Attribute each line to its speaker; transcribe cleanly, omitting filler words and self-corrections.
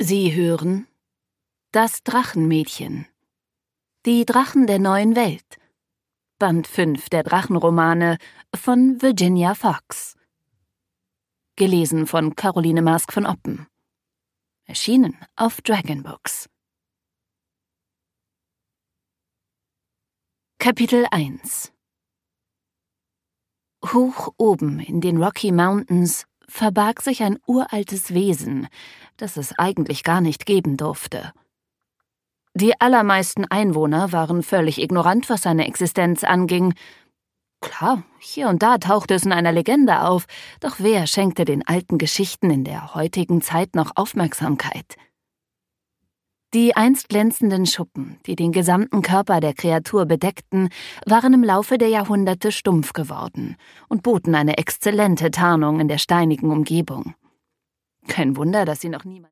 Speaker 1: Sie hören Das Drachenmädchen. Die Drachen der neuen Welt. Band 5 der Drachenromane von Virginia Fox. Gelesen von Caroline Marsk von Oppen. Erschienen auf Dragon Books. Kapitel 1. Hoch oben in den Rocky Mountains verbarg sich ein uraltes Wesen, das es eigentlich gar nicht geben durfte. Die allermeisten Einwohner waren völlig ignorant, was seine Existenz anging. Klar, hier und da tauchte es in einer Legende auf, doch wer schenkte den alten Geschichten in der heutigen Zeit noch Aufmerksamkeit? Die einst glänzenden Schuppen, die den gesamten Körper der Kreatur bedeckten, waren im Laufe der Jahrhunderte stumpf geworden und boten eine exzellente Tarnung in der steinigen Umgebung. Kein Wunder, dass sie noch niemand